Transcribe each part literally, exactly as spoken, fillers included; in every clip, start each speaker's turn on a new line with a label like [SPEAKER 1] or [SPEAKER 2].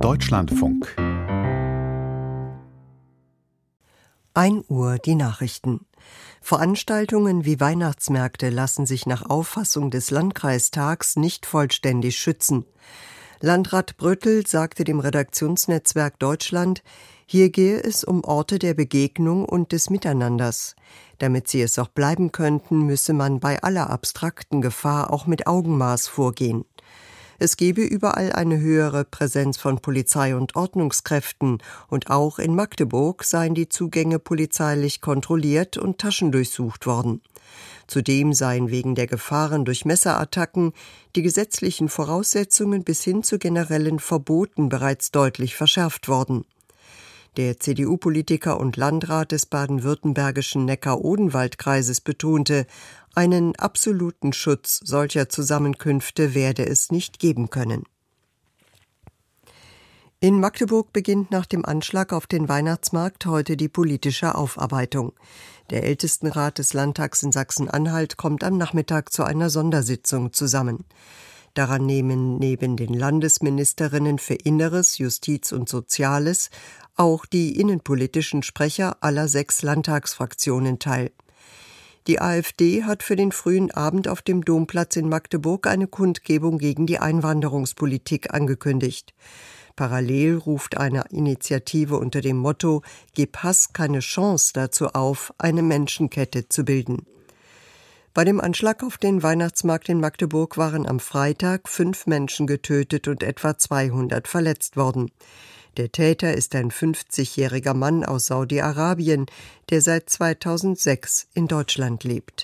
[SPEAKER 1] Deutschlandfunk.
[SPEAKER 2] ein Uhr die Nachrichten. Veranstaltungen wie Weihnachtsmärkte lassen sich nach Auffassung des Landkreistags nicht vollständig schützen. Landrat Bröttl sagte dem Redaktionsnetzwerk Deutschland, hier gehe es um Orte der Begegnung und des Miteinanders. Damit sie es auch bleiben könnten, müsse man bei aller abstrakten Gefahr auch mit Augenmaß vorgehen. Es gebe überall eine höhere Präsenz von Polizei und Ordnungskräften und auch in Magdeburg seien die Zugänge polizeilich kontrolliert und Taschen durchsucht worden. Zudem seien wegen der Gefahren durch Messerattacken die gesetzlichen Voraussetzungen bis hin zu generellen Verboten bereits deutlich verschärft worden. Der C D U-Politiker und Landrat des baden-württembergischen Neckar-Odenwald-Kreises betonte, einen absoluten Schutz solcher Zusammenkünfte werde es nicht geben können. In Magdeburg beginnt nach dem Anschlag auf den Weihnachtsmarkt heute die politische Aufarbeitung. Der Ältestenrat des Landtags in Sachsen-Anhalt kommt am Nachmittag zu einer Sondersitzung zusammen. Daran nehmen neben den Landesministerinnen für Inneres, Justiz und Soziales auch die innenpolitischen Sprecher aller sechs Landtagsfraktionen teil. Die AfD hat für den frühen Abend auf dem Domplatz in Magdeburg eine Kundgebung gegen die Einwanderungspolitik angekündigt. Parallel ruft eine Initiative unter dem Motto »Gib Hass keine Chance« dazu auf, eine Menschenkette zu bilden. Bei dem Anschlag auf den Weihnachtsmarkt in Magdeburg waren am Freitag fünf Menschen getötet und etwa zweihundert verletzt worden. Der Täter ist ein fünfzigjähriger Mann aus Saudi-Arabien, der seit zweitausendsechs in Deutschland lebt.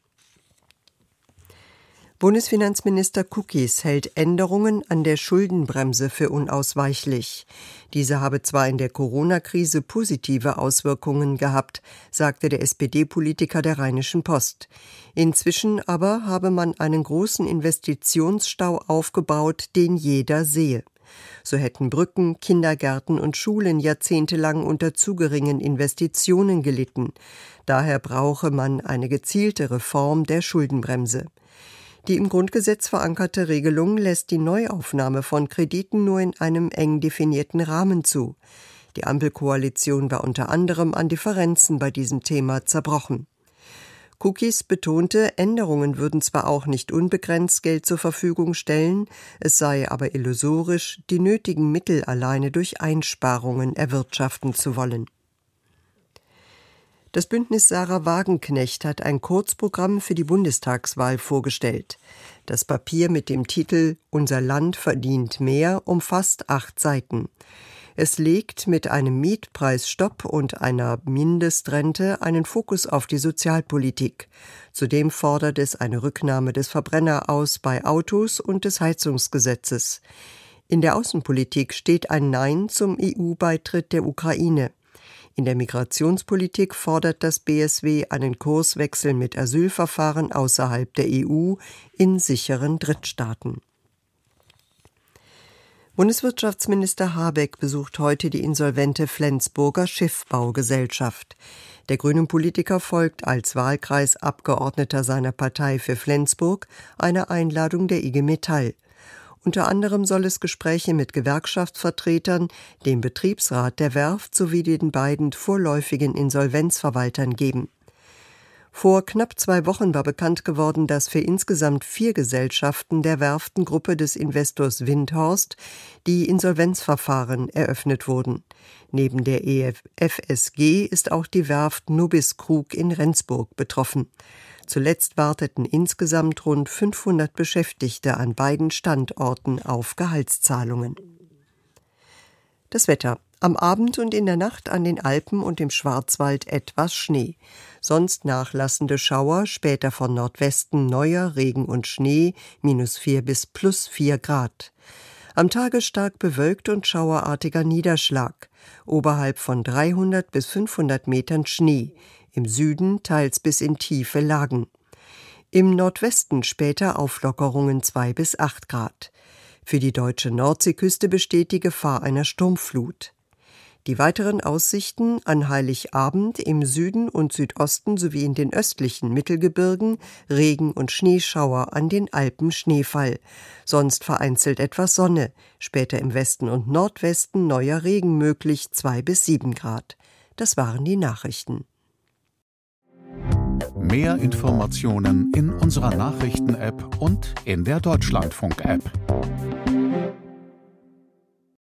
[SPEAKER 2] Bundesfinanzminister Kukis hält Änderungen an der Schuldenbremse für unausweichlich. Diese habe zwar in der Corona-Krise positive Auswirkungen gehabt, sagte der S P D-Politiker der Rheinischen Post. Inzwischen aber habe man einen großen Investitionsstau aufgebaut, den jeder sehe. So hätten Brücken, Kindergärten und Schulen jahrzehntelang unter zu geringen Investitionen gelitten. Daher brauche man eine gezielte Reform der Schuldenbremse. Die im Grundgesetz verankerte Regelung lässt die Neuaufnahme von Krediten nur in einem eng definierten Rahmen zu. Die Ampelkoalition war unter anderem an Differenzen bei diesem Thema zerbrochen. Kukis betonte, Änderungen würden zwar auch nicht unbegrenzt Geld zur Verfügung stellen, es sei aber illusorisch, die nötigen Mittel alleine durch Einsparungen erwirtschaften zu wollen. Das Bündnis Sarah Wagenknecht hat ein Kurzprogramm für die Bundestagswahl vorgestellt. Das Papier mit dem Titel »Unser Land verdient mehr« umfasst acht Seiten. Es legt mit einem Mietpreisstopp und einer Mindestrente einen Fokus auf die Sozialpolitik. Zudem fordert es eine Rücknahme des Verbrenneraus bei Autos und des Heizungsgesetzes. In der Außenpolitik steht ein Nein zum E U-Beitritt der Ukraine. In der Migrationspolitik fordert das B S W einen Kurswechsel mit Asylverfahren außerhalb der E U in sicheren Drittstaaten. Bundeswirtschaftsminister Habeck besucht heute die insolvente Flensburger Schiffbaugesellschaft. Der grünen Politiker folgt als Wahlkreisabgeordneter seiner Partei für Flensburg einer Einladung der I G Metall. Unter anderem soll es Gespräche mit Gewerkschaftsvertretern, dem Betriebsrat der Werft sowie den beiden vorläufigen Insolvenzverwaltern geben. Vor knapp zwei Wochen war bekannt geworden, dass für insgesamt vier Gesellschaften der Werftengruppe des Investors Windhorst die Insolvenzverfahren eröffnet wurden. Neben der E F S G ist auch die Werft Nobis Krug in Rendsburg betroffen. Zuletzt warteten insgesamt rund fünfhundert Beschäftigte an beiden Standorten auf Gehaltszahlungen. Das Wetter. Am Abend und in der Nacht an den Alpen und im Schwarzwald etwas Schnee. Sonst nachlassende Schauer, später von Nordwesten neuer Regen und Schnee, minus vier bis plus vier Grad. Am Tage stark bewölkt und schauerartiger Niederschlag. Oberhalb von dreihundert bis fünfhundert Metern Schnee. Im Süden teils bis in tiefe Lagen. Im Nordwesten später Auflockerungen zwei bis acht Grad. Für die deutsche Nordseeküste besteht die Gefahr einer Sturmflut. Die weiteren Aussichten: an Heiligabend im Süden und Südosten sowie in den östlichen Mittelgebirgen Regen- und Schneeschauer, an den Alpen Schneefall. Sonst vereinzelt etwas Sonne. Später im Westen und Nordwesten neuer Regen möglich, zwei bis sieben Grad. Das waren die Nachrichten.
[SPEAKER 1] Mehr Informationen in unserer Nachrichten-App und in der Deutschlandfunk-App.